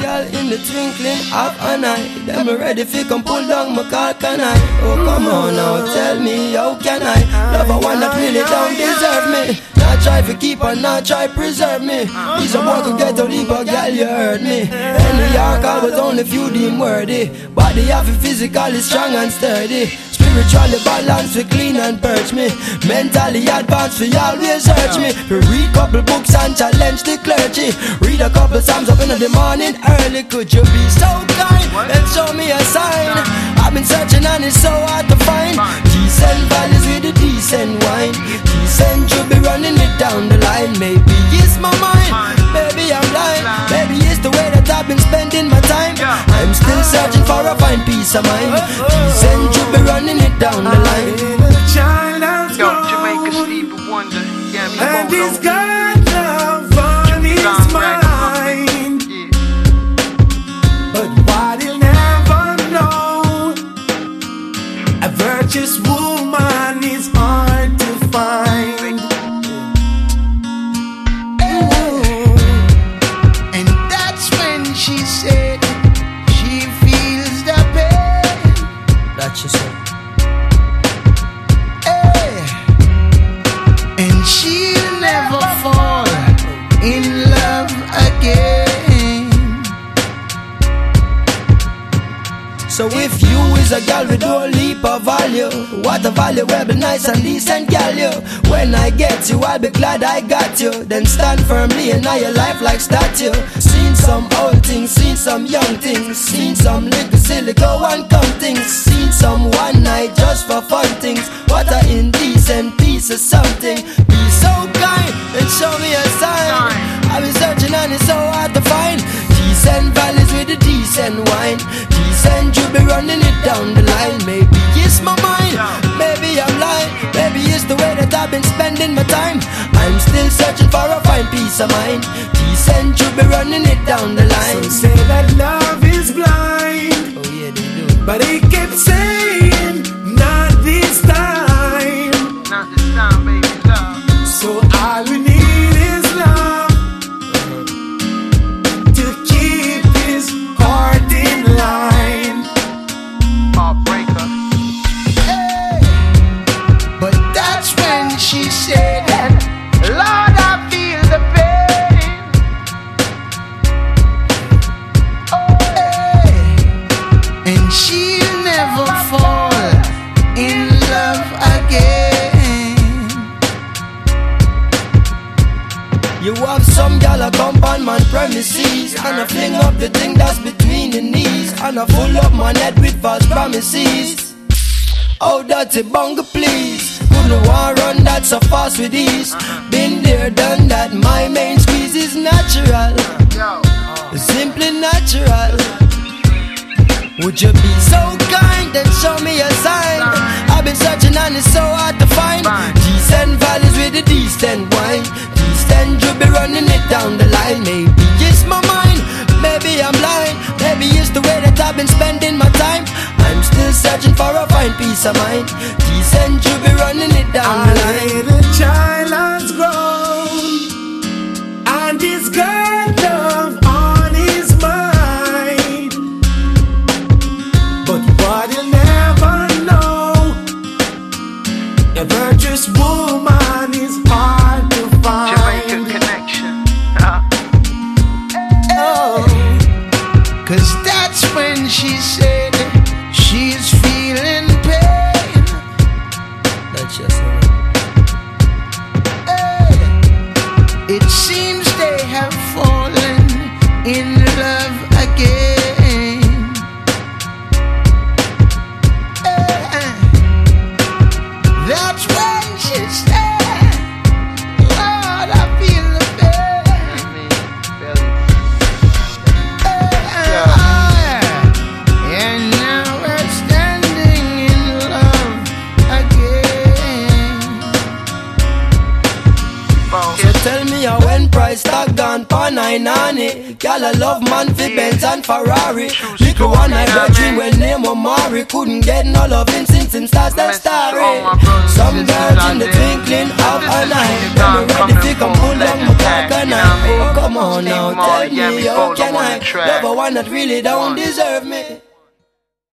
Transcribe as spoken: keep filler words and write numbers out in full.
girl in the twinkling of an eye. Them ready fi come pull down my car, can I? Oh come on now, tell me how can I love a one that really don't deserve me? Not try to keep and not try preserve me. He's a boy could get a leap, but girl you heard me. In New York I was only few deemed worthy. Body have it physically strong and sturdy. Spiritually balanced, we clean and purge me. Mentally advanced, we always search me. We read couple books and challenge the clergy. Read a couple psalms up in the morning early. Could you be so kind and show me a sign? I've been searching and it's so hard to find. Decent values with a decent wine. Decent you be running it down the line. Maybe it's my mind, maybe I'm blind. Maybe it's the way that I've been spending my time. I'm still searching for a fine peace of mind. Decent you be running it down the line. Yo, Jamaica Stevie Wonder, yeah, me and Bono. he's got love on his mind, yeah. But what he'll never know, a virtuous woman is hard to find. And that's when she said she feels the pain. That's just it. And she'll never fall in love again. So if you is a girl with no leap of value, what a value, well be nice and decent girl you. When I get you, I'll be glad I got you. Then stand firmly in all your life like statue. Seen some old things, seen some young things, seen some little silly go and come things, seen some one night just for fun things. What a indecent piece of something. Be so kind and show me a sign. I've been searching and it's so hard to find. Decent valleys with a decent wine. Decent you be running it down the line. Maybe it's my mind, maybe I'm lying. Maybe it's the way that I've been spending my time. I'm still searching for a fine peace of mind. Decent you be running it down the line. Some say that love is blind, oh yeah they do, but he kept saying not this time. Not this time, baby, love. So all we need is love to keep his heart in line. Heartbreaker. Hey. But that's when she said, Lord, I feel the pain. Hey. And she'll never fall in love again. you have some gal a come on man premises, and I fling up the thing that's between the knees, and I full up my head with false promises. Oh dirty bunga please, couldn't want run that so fast with ease. Been there done that, my main squeeze is natural, simply natural. Would you be so kind and show me a sign? I've been searching and it's so hard to find. Decent valleys with a decent wine. Decent you be running it down the line. Maybe it's my mind, maybe I'm lying. Maybe it's the way that I've been spending my time. I'm still searching for a fine peace of mind. Decent you be running it down the line. The child has grown and he's got love on his mind, but what he'll never know, a virtuous woman is hard to find. Jamaica connection. Oh, cause that's when she said she's feeling pain. That's just it. Hey. It seems they have fallen in love again. Hey. That's when she said, Lord, I feel the pain. Hey. And now we're standing in love again. So tell me how when price tag gone pa nine ninety. Girl I love man fi Benz and Ferrari. Little one I got dream when name Omari. Couldn't get no loving since him starts that story. Some girls in the twinkling of an eye. Them ready to come pull down my cock and I. Oh come on now, tell me how can I track. Love a one that really don't One. deserve me.